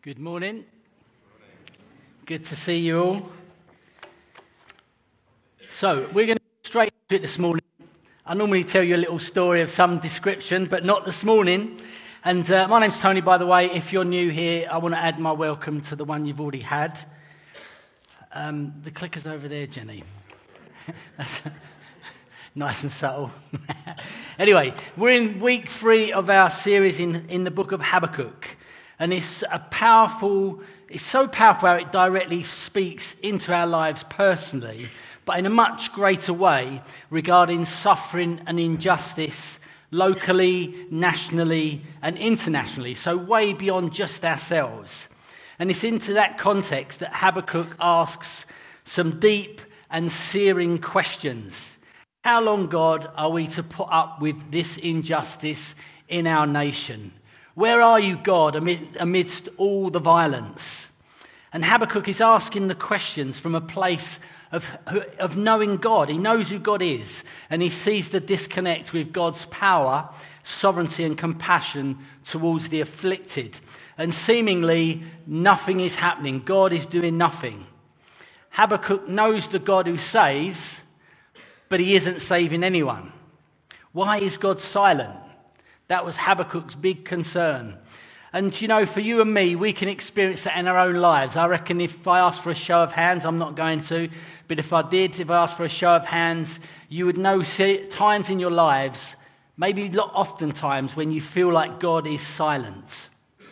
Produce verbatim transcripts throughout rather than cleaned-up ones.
Good morning. Good to see you all. So, we're going to go straight into it this morning. I normally tell you a little story of some description, but not this morning. And uh, my name's Tony, by the way. If you're new here, I want to add my welcome to the one you've already had. Um, the clicker's over there, Jenny. That's nice and subtle. Anyway, we're in week three of our series in, in the book of Habakkuk. And it's a powerful, it's so powerful how it directly speaks into our lives personally, but in a much greater way regarding suffering and injustice locally, nationally, and internationally, so way beyond just ourselves. And it's into that context that Habakkuk asks some deep and searing questions. How long, God, are we to put up with this injustice in our nation? Where are you, God, amid, amidst all the violence? And Habakkuk is asking the questions from a place of, of knowing God. He knows who God is, and he sees the disconnect with God's power, sovereignty, and compassion towards the afflicted. And seemingly, nothing is happening. God is doing nothing. Habakkuk knows the God who saves, but he isn't saving anyone. Why is God silent? That was Habakkuk's big concern. And, you know, for you and me, we can experience that in our own lives. I reckon if I asked for a show of hands, I'm not going to, but if I did, if I asked for a show of hands, you would know times in your lives, maybe not often times, when you feel like God is silent.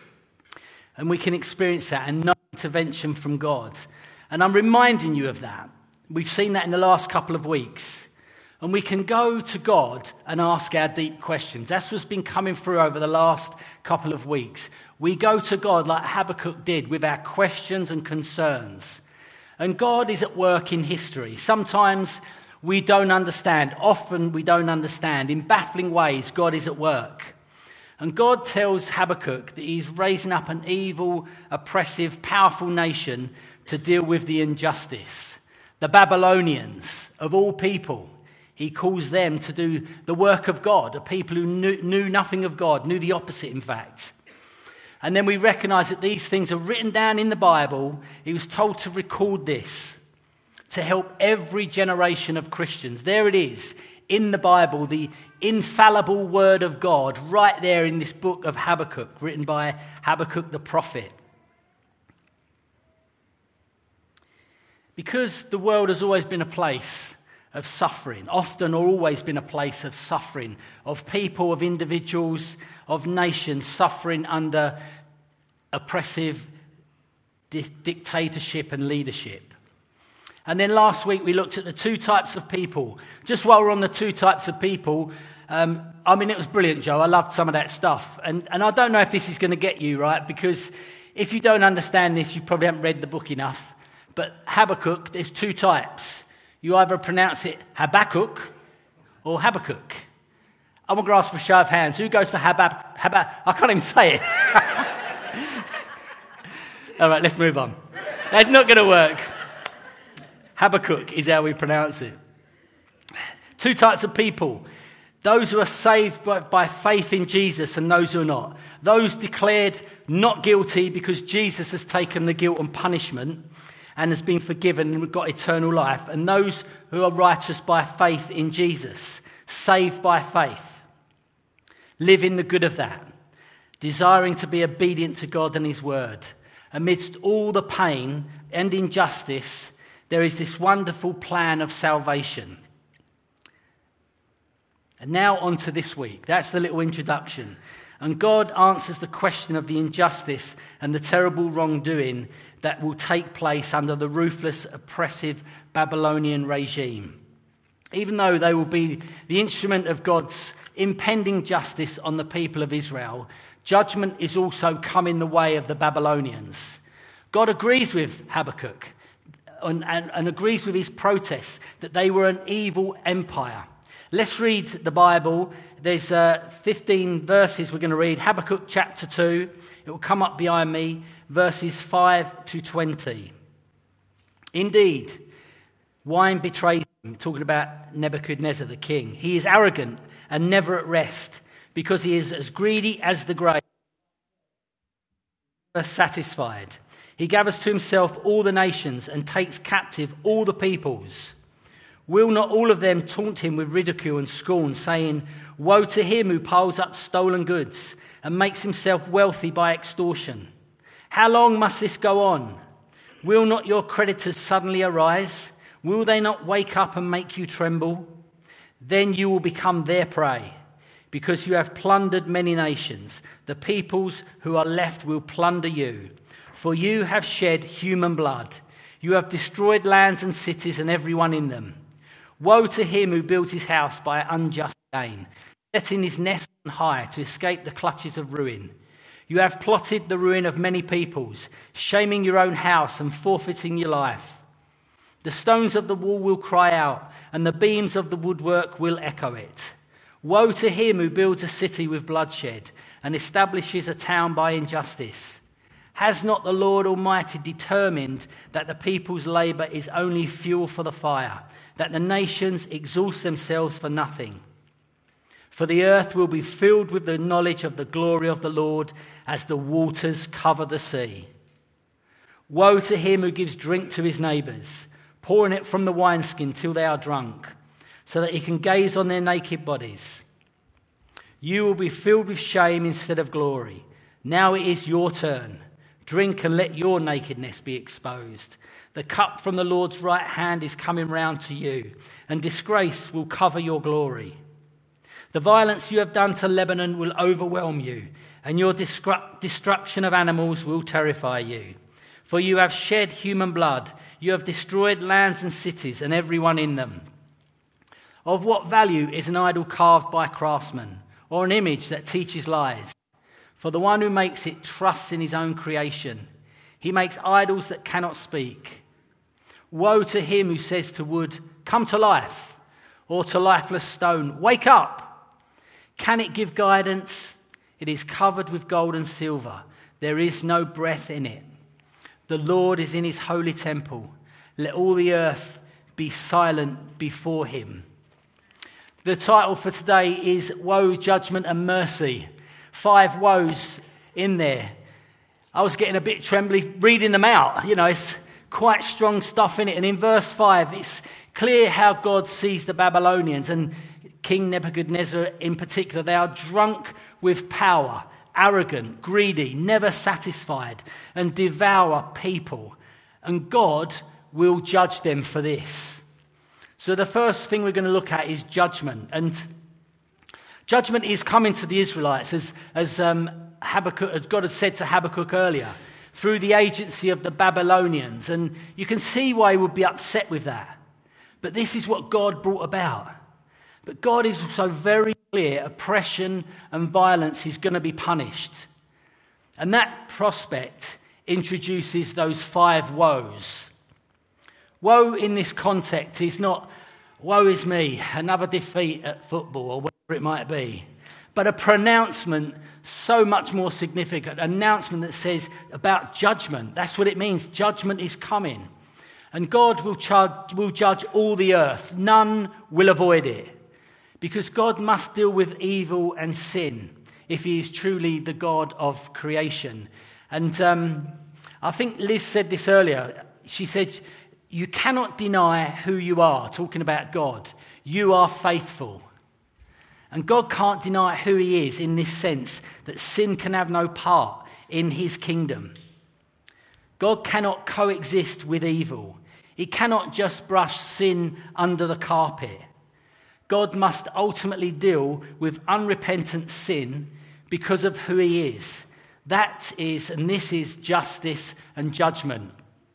And we can experience that and no intervention from God. And I'm reminding you of that. We've seen that in the last couple of weeks. And we can go to God and ask our deep questions. That's what's been coming through over the last couple of weeks. We go to God like Habakkuk did with our questions and concerns. And God is at work in history. Sometimes we don't understand. Often we don't understand. In baffling ways, God is at work. And God tells Habakkuk that he's raising up an evil, oppressive, powerful nation to deal with the injustice. The Babylonians, of all people. He calls them to do the work of God, a people who knew, knew nothing of God, knew the opposite, in fact. And then we recognize that these things are written down in the Bible. He was told to record this to help every generation of Christians. There it is, in the Bible, the infallible word of God, right there in this book of Habakkuk, written by Habakkuk the prophet. Because the world has always been a place of suffering, often or always been a place of suffering, of people, of individuals, of nations suffering under oppressive di- dictatorship and leadership. And then last week we looked at the two types of people. Just while we're on the two types of people, um, I mean, it was brilliant, Joe. I loved some of that stuff. And, and I don't know if this is going to get you, right? Because if you don't understand this, you probably haven't read the book enough. But Habakkuk, there's two types. You either pronounce it Habakkuk or Habakkuk. I'm going to ask for a show of hands. Who goes for Habakkuk? Habak- I can't even say it. All right, let's move on. That's not going to work. Habakkuk is how we pronounce it. Two types of people. Those who are saved by, by faith in Jesus and those who are not. Those declared not guilty because Jesus has taken the guilt and punishment and has been forgiven and got eternal life. And those who are righteous by faith in Jesus, saved by faith, live in the good of that, desiring to be obedient to God and his word. Amidst all the pain and injustice, there is this wonderful plan of salvation. And now on to this week. That's the little introduction. And God answers the question of the injustice and the terrible wrongdoing that will take place under the ruthless, oppressive Babylonian regime. Even though they will be the instrument of God's impending justice on the people of Israel, judgment is also come in the way of the Babylonians. God agrees with Habakkuk and, and, and agrees with his protest that they were an evil empire. Let's read the Bible. There's uh, fifteen verses we're going to read. Habakkuk chapter two. It will come up behind me. Verses five to twenty. Indeed, wine betrays him. Talking about Nebuchadnezzar the king. He is arrogant and never at rest because he is as greedy as the grave. never satisfied. He gathers to himself all the nations and takes captive all the peoples. Will not all of them taunt him with ridicule and scorn, saying, "Woe to him who piles up stolen goods and makes himself wealthy by extortion. How long must this go on? Will not your creditors suddenly arise? Will they not wake up and make you tremble? Then you will become their prey, because you have plundered many nations. The peoples who are left will plunder you. For you have shed human blood. You have destroyed lands and cities and everyone in them. Woe to him who builds his house by unjust gain, setting his nest on high to escape the clutches of ruin. You have plotted the ruin of many peoples, shaming your own house and forfeiting your life. The stones of the wall will cry out, and the beams of the woodwork will echo it. Woe to him who builds a city with bloodshed and establishes a town by injustice. Has not the Lord Almighty determined that the people's labour is only fuel for the fire, that the nations exhaust themselves for nothing? For the earth will be filled with the knowledge of the glory of the Lord as the waters cover the sea. Woe to him who gives drink to his neighbours, pouring it from the wineskin till they are drunk, so that he can gaze on their naked bodies. You will be filled with shame instead of glory. Now it is your turn. Drink and let your nakedness be exposed. The cup from the Lord's right hand is coming round to you, and disgrace will cover your glory. The violence you have done to Lebanon will overwhelm you, and your destru- destruction of animals will terrify you. For you have shed human blood, you have destroyed lands and cities and everyone in them. Of what value is an idol carved by craftsmen, or an image that teaches lies? For the one who makes it trusts in his own creation. He makes idols that cannot speak. Woe to him who says to wood, "Come to life," or to lifeless stone, "Wake up." Can it give guidance? It is covered with gold and silver. There is no breath in it. The Lord is in his holy temple. Let all the earth be silent before him. The title for today is Woe, Judgment and Mercy. Five woes in there. I was getting a bit trembly reading them out. You know, it's quite strong stuff in it. And in verse five, it's clear how God sees the Babylonians and King Nebuchadnezzar in particular. They are drunk with power, arrogant, greedy, never satisfied, and devour people. And God will judge them for this. So the first thing we're going to look at is judgment. And judgment is coming to the Israelites, as, as, um, Habakkuk, as God had said to Habakkuk earlier, through the agency of the Babylonians. And you can see why he would be upset with that. But this is what God brought about. But God is also very clear, oppression and violence is going to be punished. And that prospect introduces those five woes. Woe in this context is not, woe is me, another defeat at football or whatever it might be, but a pronouncement so much more significant, an announcement that says about judgment. That's what it means. Judgment is coming. And God will, charge, will judge all the earth. None will avoid it. Because God must deal with evil and sin if he is truly the God of creation. And um, I think Liz said this earlier. She said, you cannot deny who you are, talking about God. You are faithful. And God can't deny who he is in this sense, that sin can have no part in his kingdom. God cannot coexist with evil. He cannot just brush sin under the carpet. God must ultimately deal with unrepentant sin because of who he is. That is, and this is justice and judgment.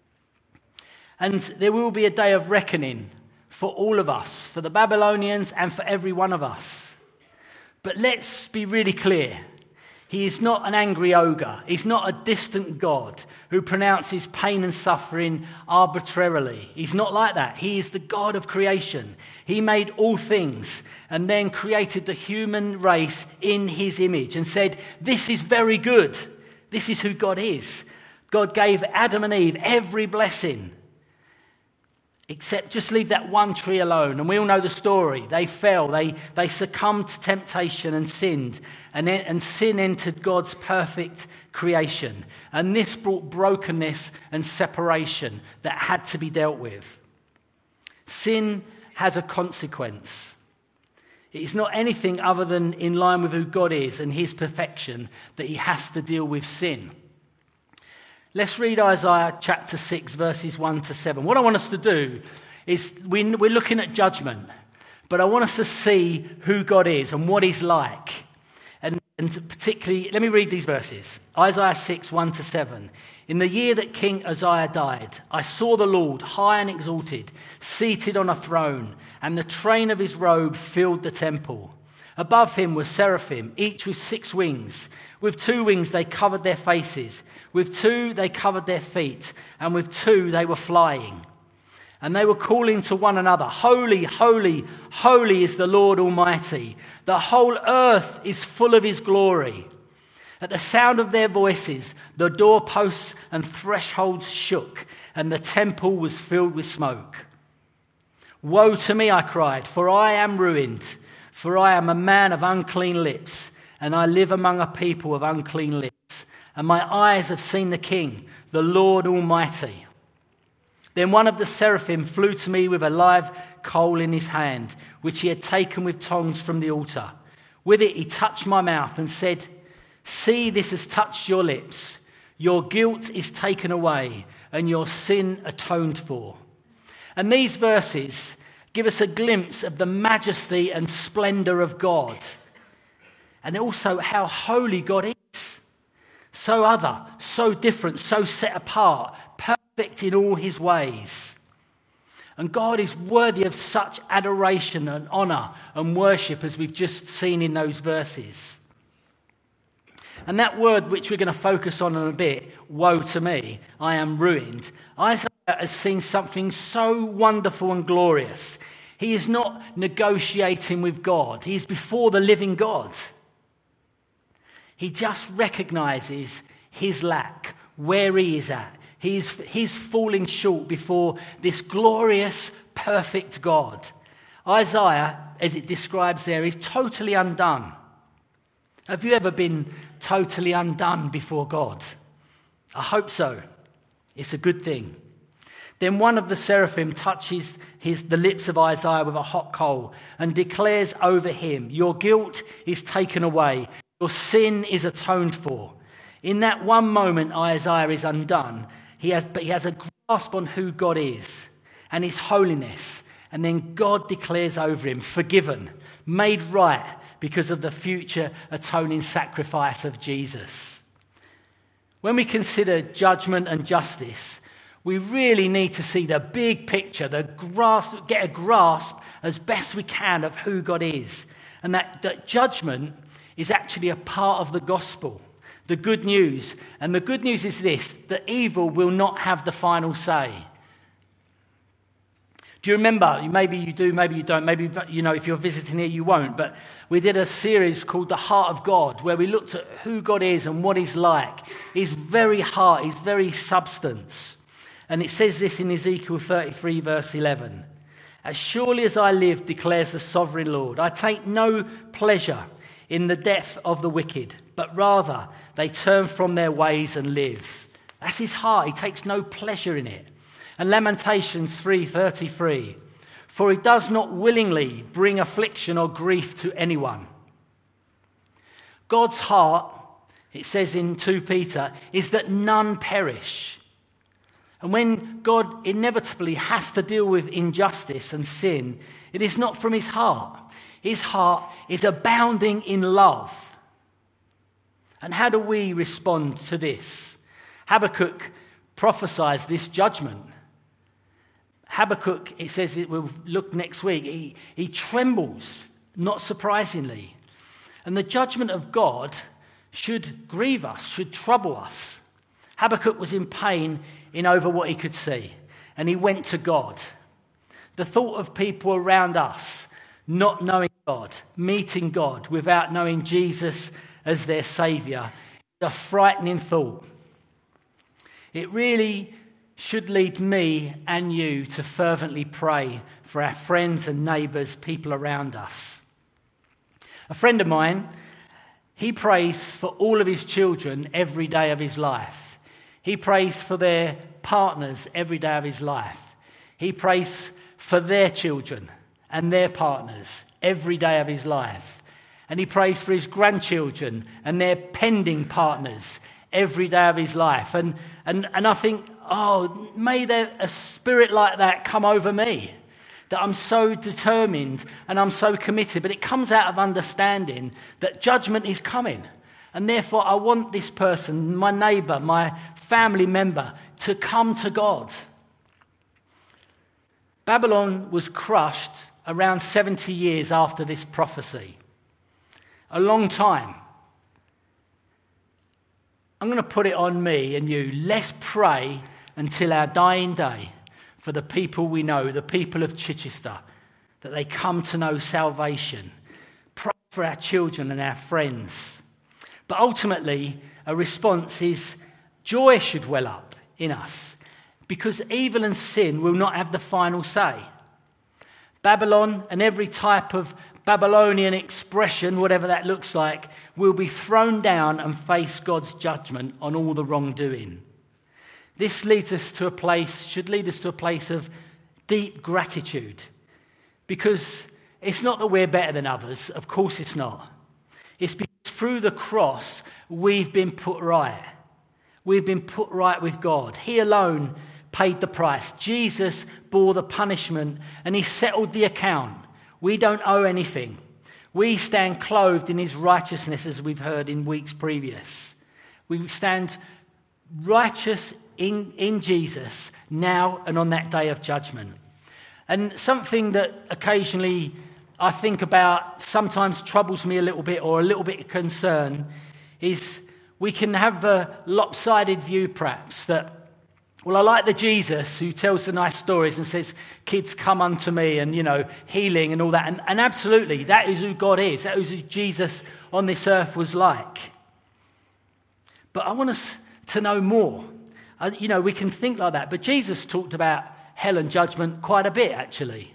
And there will be a day of reckoning for all of us, for the Babylonians and for every one of us. But let's be really clear. He is not an angry ogre. He's not a distant God who pronounces pain and suffering arbitrarily. He's not like that. He is the God of creation. He made all things and then created the human race in his image and said, this is very good. This is who God is. God gave Adam and Eve every blessing. Except just leave that one tree alone. And we all know the story. They fell. They, they succumbed to temptation and sinned. And, then, and sin entered God's perfect creation. And this brought brokenness and separation that had to be dealt with. Sin has a consequence. It is not anything other than in line with who God is and his perfection that he has to deal with sin. Let's read Isaiah chapter six, verses one to seven. What I want us to do is we, we're looking at judgment, but I want us to see who God is and what he's like. And, and particularly, let me read these verses. Isaiah six, one to seven. In the year that King Uzziah died, I saw the Lord high and exalted, seated on a throne, and the train of his robe filled the temple. Above him were seraphim, each with six wings. With two wings they covered their faces. With two they covered their feet. And with two they were flying. And they were calling to one another, Holy, holy, holy is the Lord Almighty. The whole earth is full of his glory. At the sound of their voices, the doorposts and thresholds shook, and the temple was filled with smoke. Woe to me, I cried, for I am ruined. For I am a man of unclean lips, and I live among a people of unclean lips. And my eyes have seen the King, the Lord Almighty. Then one of the seraphim flew to me with a live coal in his hand, which he had taken with tongs from the altar. With it he touched my mouth and said, See, this has touched your lips. Your guilt is taken away, and your sin atoned for. And these verses give us a glimpse of the majesty and splendor of God, and also how holy God is. So other, so different, so set apart, perfect in all his ways. And God is worthy of such adoration and honor and worship as we've just seen in those verses. And that word which we're going to focus on in a bit, woe to me, I am ruined. Isaiah has seen something so wonderful and glorious. He is not negotiating with God. He is before the living God. He just recognizes his lack, where he is at. He's, he's falling short before this glorious, perfect God. Isaiah, as it describes there, is totally undone. Have you ever been totally undone before God? I hope so. It's a good thing. Then one of the seraphim touches his, the lips of Isaiah with a hot coal and declares over him, Your guilt is taken away. Your sin is atoned for. In that one moment, Isaiah is undone. He has, but he has a grasp on who God is and his holiness. And then God declares over him, forgiven, made right because of the future atoning sacrifice of Jesus. When we consider judgment and justice, we really need to see the big picture, the grasp, get a grasp as best we can of who God is. And that, that judgment is actually a part of the gospel, the good news. And the good news is this, that evil will not have the final say. Do you remember, maybe you do, maybe you don't, maybe, you know, if you're visiting here, you won't, but we did a series called The Heart of God, where we looked at who God is and what he's like. His very heart, his very substance. And it says this in Ezekiel thirty-three, verse eleven. As surely as I live, declares the sovereign Lord, I take no pleasure in the death of the wicked, but rather they turn from their ways and live. That's his heart. He takes no pleasure in it. And Lamentations three thirty-three, for he does not willingly bring affliction or grief to anyone. God's heart, it says in Second Peter, is that none perish. And when God inevitably has to deal with injustice and sin, it is not from his heart. His heart is abounding in love. And how do we respond to this? Habakkuk prophesies this judgment. Habakkuk, it says, it will look next week, he, he trembles, not surprisingly. And the judgment of God should grieve us, should trouble us. Habakkuk was in pain in over what he could see, and he went to God. The thought of people around us not knowing God, meeting God without knowing Jesus as their Saviour, is a frightening thought. It really should lead me and you to fervently pray for our friends and neighbours, people around us. A friend of mine, he prays for all of his children every day of his life. He prays for their partners every day of his life. He prays for their children and their partners every day of his life. And he prays for his grandchildren and their pending partners every day of his life. And, and, and I think, oh, may there a spirit like that come over me, that I'm so determined and I'm so committed. But it comes out of understanding that judgment is coming. And therefore, I want this person, my neighbour, my family member, to come to God. Babylon was crushed around seventy years after this prophecy. A long time. I'm going to put it on me and you. Let's pray until our dying day for the people we know, the people of Chichester, that they come to know salvation. Pray for our children and our friends. But ultimately, a response is joy should well up in us, because evil and sin will not have the final say. Babylon and every type of Babylonian expression, whatever that looks like, will be thrown down and face God's judgment on all the wrongdoing. This leads us to a place, should lead us to a place of deep gratitude, because it's not that we're better than others. Of course it's not. It's because through the cross we've been put right. We've been put right with God. He alone paid the price. Jesus bore the punishment and he settled the account. We don't owe anything. We stand clothed in his righteousness, as we've heard in weeks previous. We stand righteous in, in Jesus now and on that day of judgment. And something that occasionally I think about, sometimes troubles me a little bit, or a little bit of concern, is we can have a lopsided view perhaps that, well, I like the Jesus who tells the nice stories and says, kids, come unto me, and, you know, healing and all that. And, and absolutely, that is who God is. That is who Jesus on this earth was like. But I want us to know more. Uh, you know, we can think like that. But Jesus talked about hell and judgment quite a bit, actually.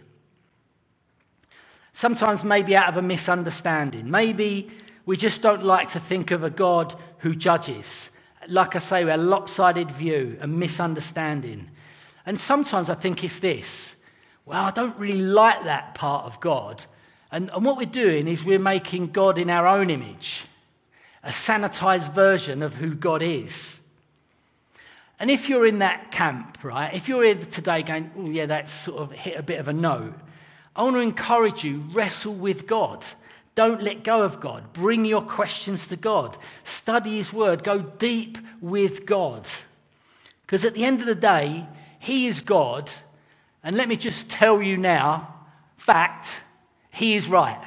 Sometimes maybe out of a misunderstanding. Maybe we just don't like to think of a God who judges. Like I say, a lopsided view, a misunderstanding. And sometimes I think it's this. Well, I don't really like that part of God. And, and what we're doing is we're making God in our own image. A sanitized version of who God is. And if you're in that camp, right, if you're here today going, oh yeah, that's sort of hit a bit of a note, I want to encourage you, wrestle with God. Don't let go of God. Bring your questions to God. Study his word. Go deep with God. Because at the end of the day, he is God. And let me just tell you now, fact, he is right.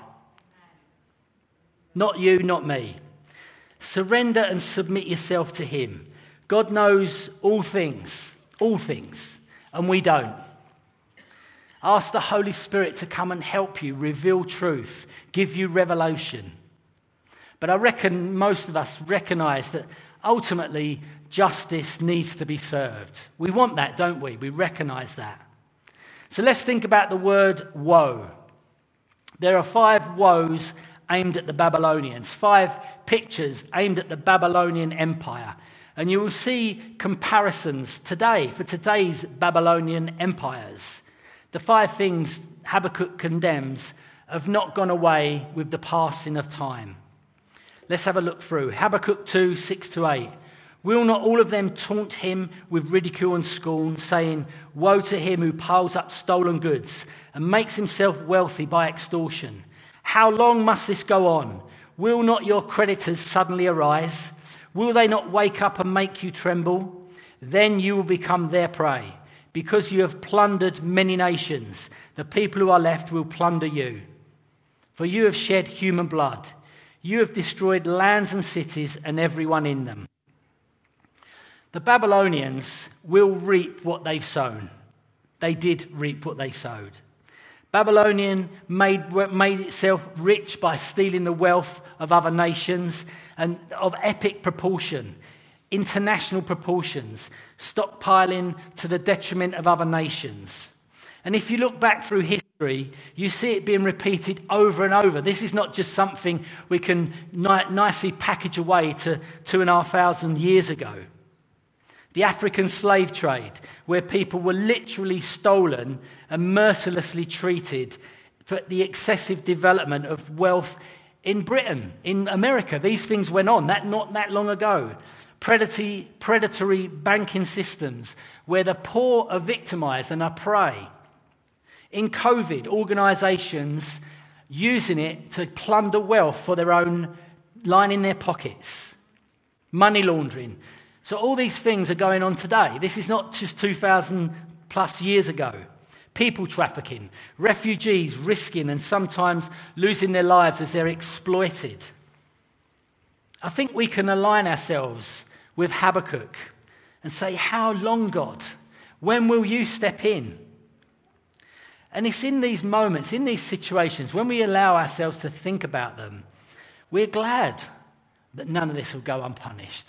Not you, not me. Surrender and submit yourself to him. God knows all things, all things, and we don't. Ask the Holy Spirit to come and help you, reveal truth, give you revelation. But I reckon most of us recognise that ultimately justice needs to be served. We want that, don't we? We recognise that. So let's think about the word woe. There are five woes aimed at the Babylonians, five pictures aimed at the Babylonian Empire. And you will see comparisons today for today's Babylonian empires. The five things Habakkuk condemns have not gone away with the passing of time. Let's have a look through. Habakkuk two, six to eight. Will not all of them taunt him with ridicule and scorn, saying, woe to him who piles up stolen goods and makes himself wealthy by extortion? How long must this go on? Will not your creditors suddenly arise? Will they not wake up and make you tremble? Then you will become their prey. Because you have plundered many nations, the people who are left will plunder you. For you have shed human blood. You have destroyed lands and cities and everyone in them. The Babylonians will reap what they've sown. They did reap what they sowed. Babylonian made, made itself rich by stealing the wealth of other nations and of epic proportion. international proportions, stockpiling to the detriment of other nations. And if you look back through history, you see it being repeated over and over. This is not just something we can ni- nicely package away to two and a half thousand years ago. The African slave trade, where people were literally stolen and mercilessly treated for the excessive development of wealth in Britain, in America. These things went on that not that long ago. Predatory, predatory banking systems where the poor are victimized and are prey. In COVID, organisations using it to plunder wealth for their own, lining their pockets. Money laundering. So all these things are going on today. This is not just two thousand plus years ago. People trafficking, refugees risking and sometimes losing their lives as they're exploited. I think we can align ourselves with Habakkuk and say, how long, God? When will you step in? And it's in these moments, in these situations, when we allow ourselves to think about them, we're glad that none of this will go unpunished.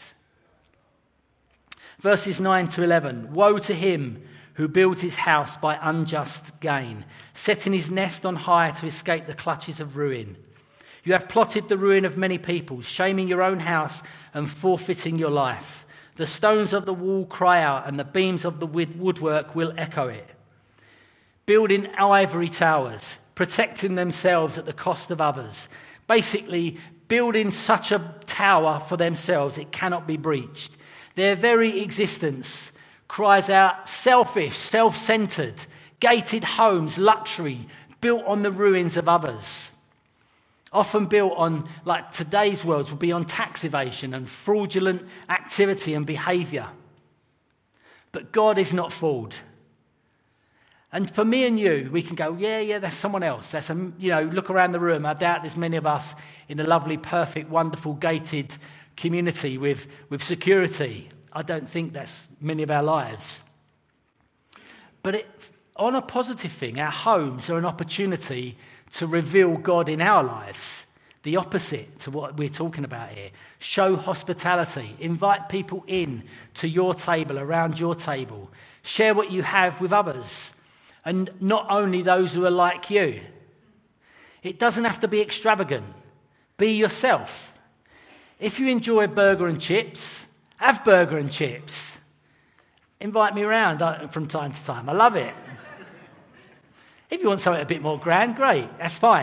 Verses nine to eleven, woe to him who builds his house by unjust gain, setting his nest on high to escape the clutches of ruin. You have plotted the ruin of many peoples, shaming your own house and forfeiting your life. The stones of the wall cry out, and the beams of the woodwork will echo it. Building ivory towers, protecting themselves at the cost of others. Basically, building such a tower for themselves it cannot be breached. Their very existence cries out selfish, self-centered, gated homes, luxury, built on the ruins of others. Often built on, like today's world, will be on tax evasion and fraudulent activity and behaviour. But God is not fooled. And for me and you, we can go, yeah, yeah, that's someone else. That's a, you know, look around the room. I doubt there's many of us in a lovely, perfect, wonderful, gated community with, with security. I don't think that's many of our lives. But it, on a positive thing, our homes are an opportunity to reveal God in our lives. The opposite to what we're talking about here. Show hospitality. Invite people in to your table, around your table. Share what you have with others. And not only those who are like you. It doesn't have to be extravagant. Be yourself. If you enjoy burger and chips, have burger and chips. Invite me around from time to time. I love it. If you want something a bit more grand, great. That's fine.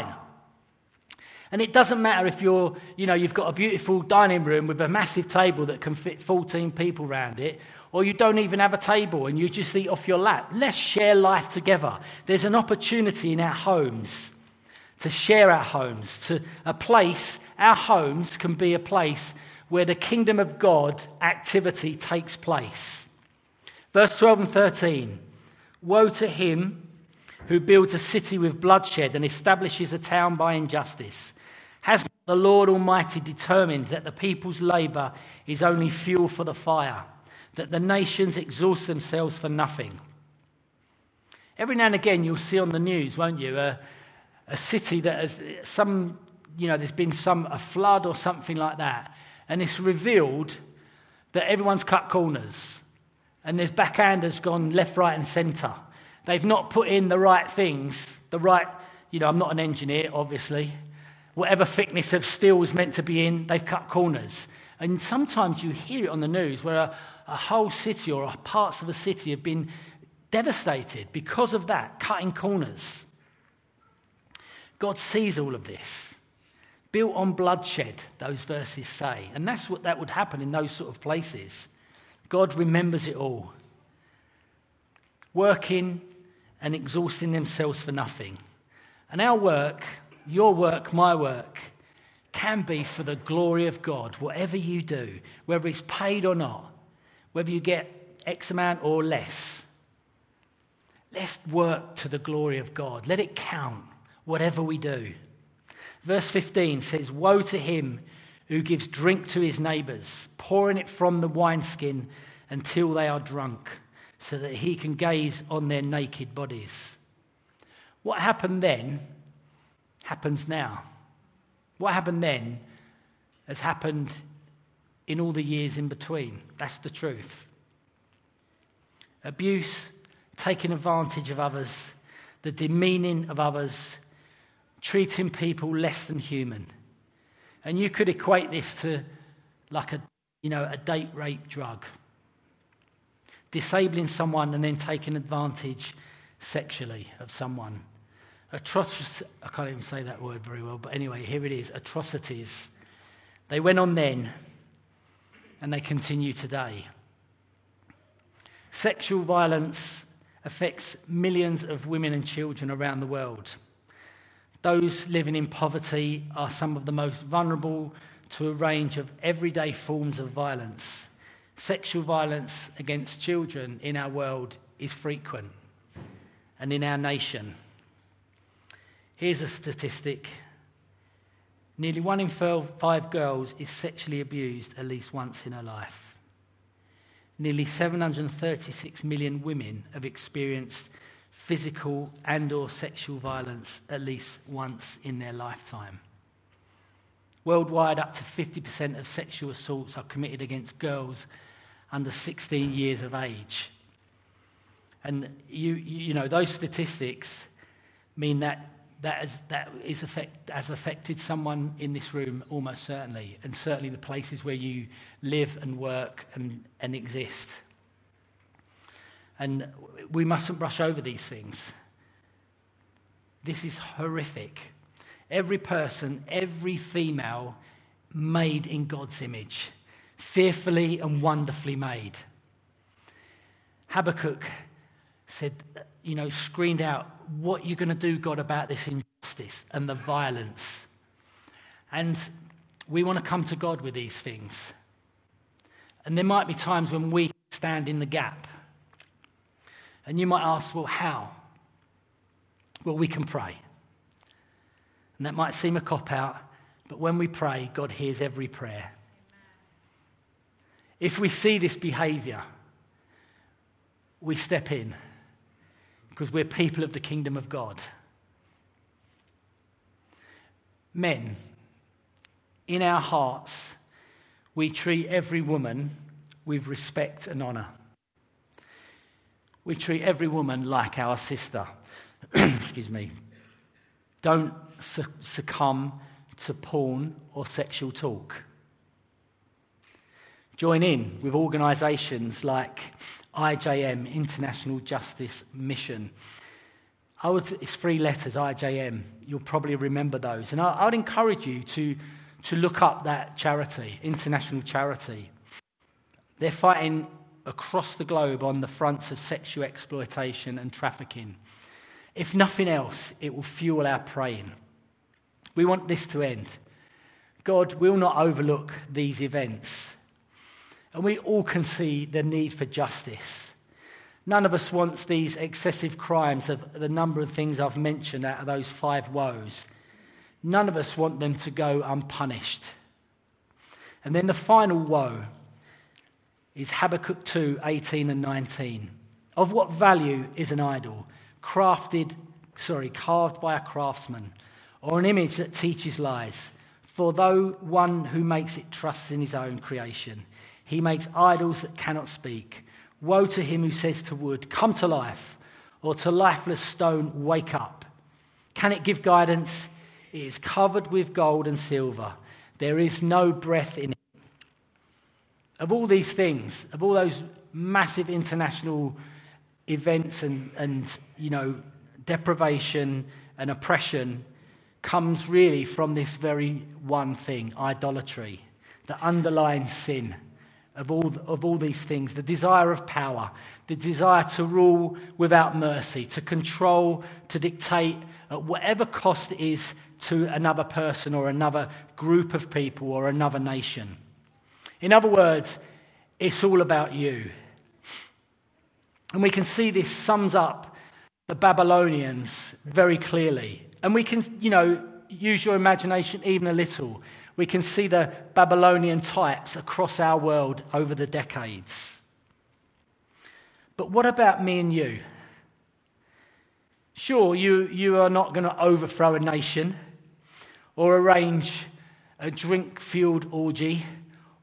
And it doesn't matter if you're, you know, you've got a beautiful dining room with a massive table that can fit fourteen people around it, or you don't even have a table and you just eat off your lap. Let's share life together. There's an opportunity in our homes to share our homes, to a place, our homes can be a place where the kingdom of God activity takes place. Verse twelve and thirteen, woe to him who builds a city with bloodshed and establishes a town by injustice. Has the Lord Almighty determined that the people's labour is only fuel for the fire, that the nations exhaust themselves for nothing? Every now and again you'll see on the news, won't you, a, a city that has some, you know, there's been some a flood or something like that, and it's revealed that everyone's cut corners, and there's backhanders gone left, right, and centre. They've not put in the right things, the right, you know, I'm not an engineer, obviously. Whatever thickness of steel is meant to be in, they've cut corners. And sometimes you hear it on the news where a, a whole city or parts of a city have been devastated because of that, cutting corners. God sees all of this. Built on bloodshed, those verses say. And that's what that would happen in those sort of places. God remembers it all. Working and exhausting themselves for nothing. And our work, your work, my work, can be for the glory of God, whatever you do, whether it's paid or not, whether you get X amount or less. Let's work to the glory of God. Let it count, whatever we do. Verse fifteen says, woe to him who gives drink to his neighbours, pouring it from the wineskin until they are drunk, so that he can gaze on their naked bodies. What happened then happens now. What happened then has happened in all the years in between. That's the truth. Abuse, taking advantage of others, the demeaning of others, treating people less than human. And you could equate this to like a, you know, a date rape drug. Disabling someone and then taking advantage sexually of someone. Atroc- I can't even say that word very well, but anyway, here it is, atrocities. They went on then, and they continue today. Sexual violence affects millions of women and children around the world. Those living in poverty are some of the most vulnerable to a range of everyday forms of violence. Sexual violence against children in our world is frequent, and in our nation. Here's a statistic. Nearly one in five girls is sexually abused at least once in her life. Nearly seven hundred thirty-six million women have experienced physical and or sexual violence at least once in their lifetime. Worldwide, up to fifty percent of sexual assaults are committed against girls under sixteen years of age. And you you know those statistics mean that that has, that is affect, has affected someone in this room almost certainly, and certainly the places where you live and work and, and exist. And we mustn't brush over these things. This is horrific. Every person, every female made in God's image, fearfully and wonderfully made. Habakkuk said, you know, screamed out, what you're going to do, God, about this injustice and the violence. And we want to come to God with these things. And there might be times when we stand in the gap. And you might ask, well, how? Well, we can pray. And that might seem a cop-out, but when we pray, God hears every prayer. If we see this behaviour, we step in, because we're people of the kingdom of God. Men, in our hearts, we treat every woman with respect and honour. We treat every woman like our sister. Excuse me. Don't succumb to porn or sexual talk. Join in with organisations like I J M, International Justice Mission. I would, it's three letters, I J M. You'll probably remember those. And I, I would encourage you to, to look up that charity, international charity. They're fighting across the globe on the fronts of sexual exploitation and trafficking. If nothing else, it will fuel our praying. We want this to end. God will not overlook these events. And we all can see the need for justice. None of us wants these excessive crimes of the number of things I've mentioned out of those five woes. None of us want them to go unpunished. And then the final woe is Habakkuk two, eighteen and nineteen. Of what value is an idol, crafted, sorry, carved by a craftsman, or an image that teaches lies? For though one who makes it trusts in his own creation, he makes idols that cannot speak. Woe to him who says to wood, come to life, or to lifeless stone, wake up. Can it give guidance? It is covered with gold and silver. There is no breath in it. Of all these things, of all those massive international events and, and you know, deprivation and oppression, comes really from this very one thing, idolatry, the underlying sin. Of all, of all these things, the desire of power, the desire to rule without mercy, to control, to dictate at whatever cost it is to another person or another group of people or another nation. In other words, it's all about you. And we can see this sums up the Babylonians very clearly. And we can, you know, use your imagination even a little. We can see the Babylonian types across our world over the decades. But what about me and you? Sure, you, you are not going to overthrow a nation or arrange a drink-fueled orgy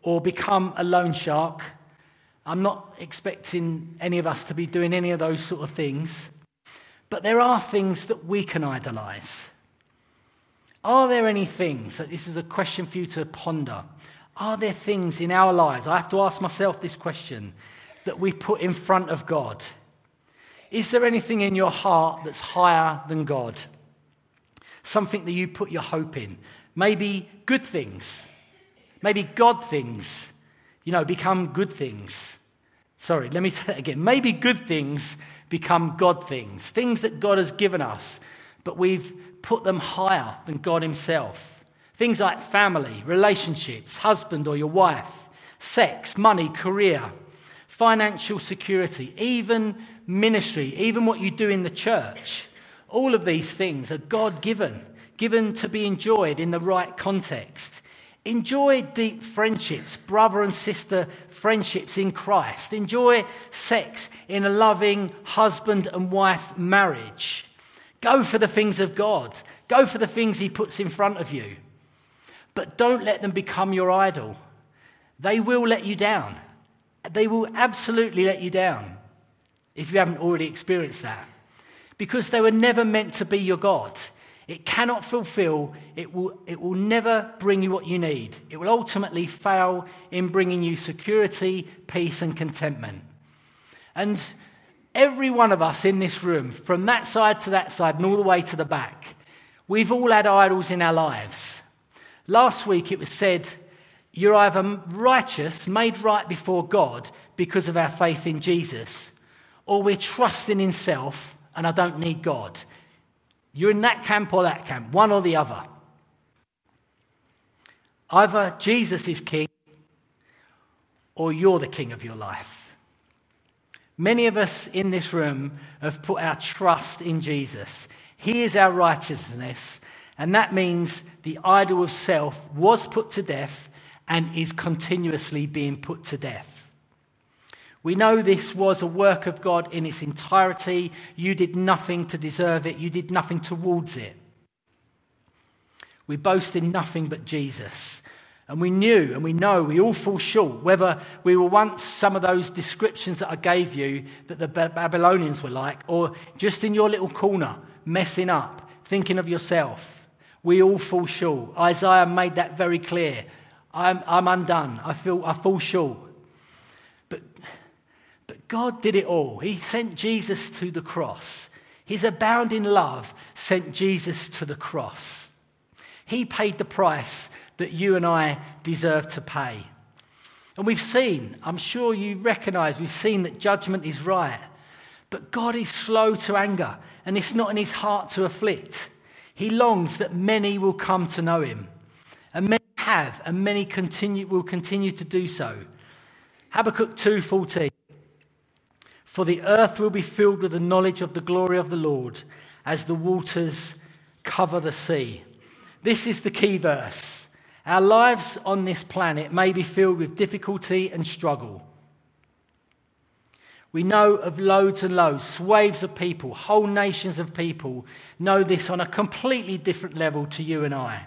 or become a loan shark. I'm not expecting any of us to be doing any of those sort of things. But there are things that we can idolize. Are there any things, that this is a question for you to ponder, are there things in our lives, I have to ask myself this question, that we put in front of God? Is there anything in your heart that's higher than God? Something that you put your hope in? Maybe good things. Maybe God things. You know, become good things. Sorry, let me say that again. Maybe good things become God things. Things that God has given us, but we've put them higher than God himself. Things like family, relationships, husband or your wife, sex, money, career, financial security, even ministry, even what you do in the church. All of these things are God-given, given to be enjoyed in the right context. Enjoy deep friendships, brother and sister friendships in Christ. Enjoy sex in a loving husband and wife marriage. Go for the things of God. Go for the things he puts in front of you. But don't let them become your idol. They will let you down. They will absolutely let you down if you haven't already experienced that. Because they were never meant to be your God. It cannot fulfill, it will, it will never bring you what you need. It will ultimately fail in bringing you security, peace and contentment. And every one of us in this room, from that side to that side and all the way to the back, we've all had idols in our lives. Last week it was said, you're either righteous, made right before God because of our faith in Jesus, or we're trusting in self and I don't need God. You're in that camp or that camp, one or the other. Either Jesus is king or you're the king of your life. Many of us in this room have put our trust in Jesus. He is our righteousness, and that means the idol of self was put to death and is continuously being put to death. We know this was a work of God in its entirety. You did nothing to deserve it. You did nothing towards it. We boast in nothing but Jesus. And we knew and we know we all fall short, whether we were once some of those descriptions that I gave you that the Babylonians were like, or just in your little corner, messing up, thinking of yourself. We all fall short. Isaiah made that very clear. I'm, I'm undone. I feel I fall short. But, but God did it all. He sent Jesus to the cross. His abounding love sent Jesus to the cross. He paid the price that you and I deserve to pay. And we've seen, I'm sure you recognise, we've seen that judgment is right. But God is slow to anger, and it's not in his heart to afflict. He longs that many will come to know him. And many have, and many continue, will continue to do so. Habakkuk two fourteen. For the earth will be filled with the knowledge of the glory of the Lord, as the waters cover the sea. This is the key verse. Our lives on this planet may be filled with difficulty and struggle. We know of loads and loads, swathes of people, whole nations of people know this on a completely different level to you and I.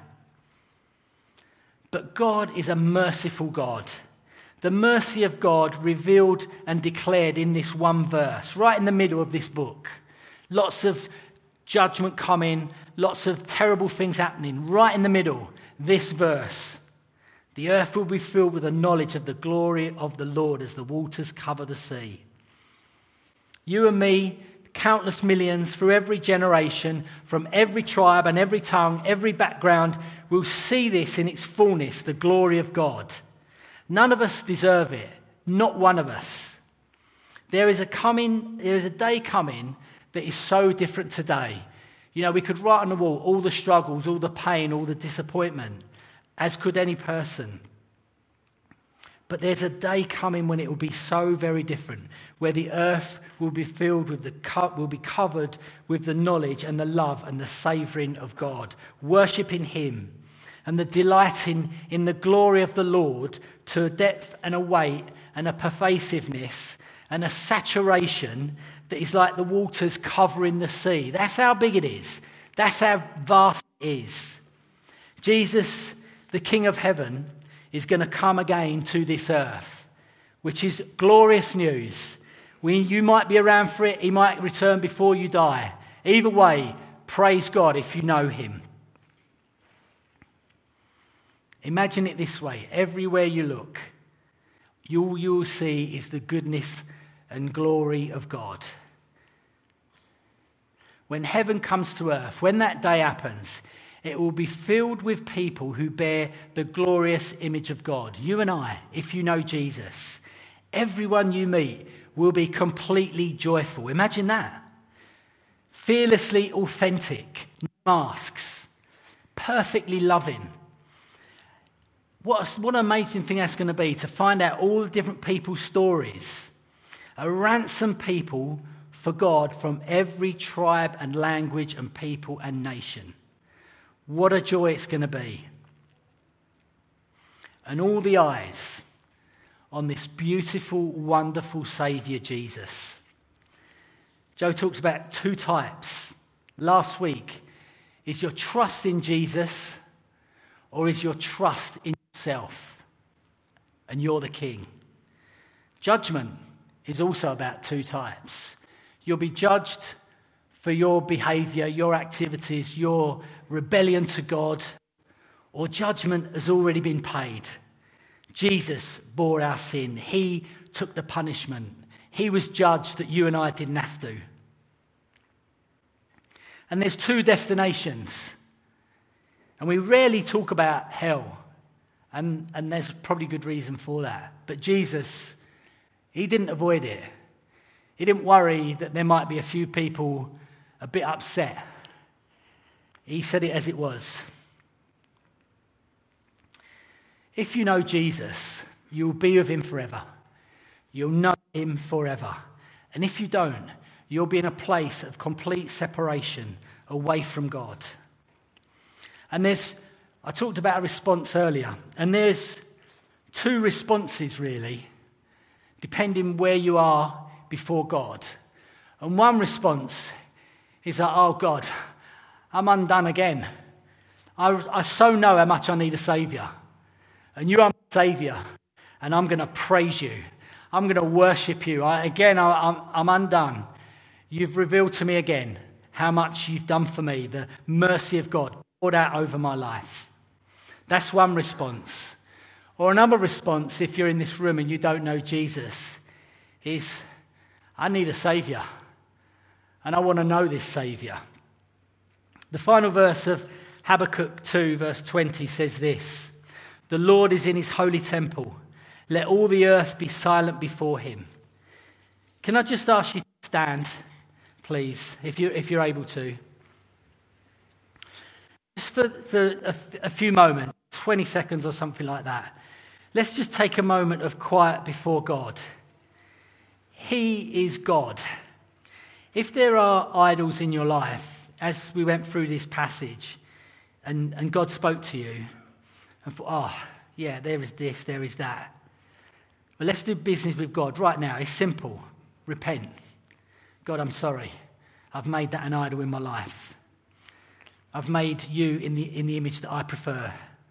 But God is a merciful God. The mercy of God revealed and declared in this one verse, right in the middle of this book. Lots of judgment coming, lots of terrible things happening. Right in the middle, this verse. The earth will be filled with the knowledge of the glory of the Lord as the waters cover the sea. You and me, countless millions through every generation, from every tribe and every tongue, every background, will see this in its fullness, the glory of God. None of us deserve it, not one of us. There is a coming, there is a day coming that is so different today. You know, we could write on the wall all the struggles, all the pain, all the disappointment, as could any person. But there's a day coming when it will be so very different, where the earth will be filled with the cup, will be covered with the knowledge and the love and the savouring of God, worshipping him, and the delighting in the glory of the Lord to a depth and a weight and a pervasiveness and a saturation that is like the waters covering the sea. That's how big it is. That's how vast it is. Jesus, the King of Heaven, is going to come again to this earth, which is glorious news. We, you might be around for it. He might return before you die. Either way, praise God if you know him. Imagine it this way. Everywhere you look, all you will see is the goodness and glory of God. When heaven comes to earth, when that day happens, it will be filled with people who bear the glorious image of God. You and I, if you know Jesus, everyone you meet will be completely joyful. Imagine that. Fearlessly authentic, no masks, perfectly loving. What, what an amazing thing that's going to be to find out all the different people's stories. A ransomed people for God from every tribe and language and people and nation. What a joy it's going to be. And all the eyes on this beautiful, wonderful Saviour, Jesus. Joe talks about two types. Last week, is your trust in Jesus or is your trust in yourself? And you're the king. Judgment is also about two types. You'll be judged for your behaviour, your activities, your rebellion to God, or judgment has already been paid. Jesus bore our sin. He took the punishment. He was judged that you and I didn't have to. And there's two destinations. And we rarely talk about hell. And, and there's probably good reason for that. But Jesus, he didn't avoid it. He didn't worry that there might be a few people a bit upset. He said it as it was. If you know Jesus, you'll be with him forever. You'll know him forever. And if you don't, you'll be in a place of complete separation away from God. And there's, I talked about a response earlier, and there's two responses really, depending where you are before God. And one response is that, oh God, I'm undone again. I, I so know how much I need a saviour. And you are my saviour. And I'm going to praise you. I'm going to worship you. I, again, I, I'm, I'm undone. You've revealed to me again how much you've done for me, the mercy of God poured out over my life. That's one response. Or another response, if you're in this room and you don't know Jesus, is, I need a saviour. And I want to know this saviour. The final verse of Habakkuk two, verse twenty says this: the Lord is in his holy temple. Let all the earth be silent before him. Can I just ask you to stand, please, if, you, if you're able to? Just for, for a, a few moments, twenty seconds or something like that. Let's just take a moment of quiet before God. He is God. If there are idols in your life, as we went through this passage, and, and God spoke to you, and thought, oh, yeah, there is this, there is that. Well, let's do business with God right now. It's simple. Repent. God, I'm sorry. I've made that an idol in my life. I've made you in the, in the image that I prefer.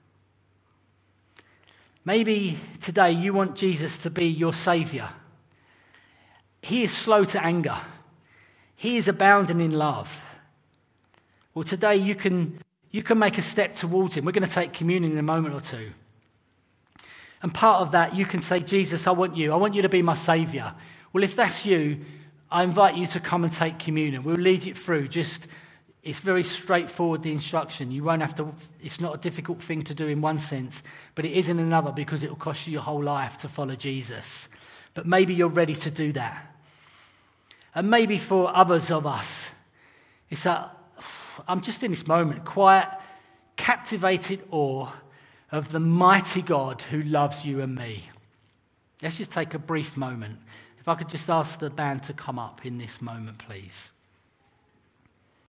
Maybe today you want Jesus to be your saviour. He is slow to anger. He is abounding in love. Well, today you can, you can make a step towards him. We're going to take communion in a moment or two. And part of that, you can say, Jesus, I want you. I want you to be my saviour. Well, if that's you, I invite you to come and take communion. We'll lead it through. Just, it's very straightforward, the instruction. You won't have to, it's not a difficult thing to do in one sense, but it is in another because it will cost you your whole life to follow Jesus. But maybe you're ready to do that. And maybe for others of us, it's that I'm just in this moment, quiet, captivated awe of the mighty God who loves you and me. Let's just take a brief moment. If I could just ask the band to come up in this moment, please.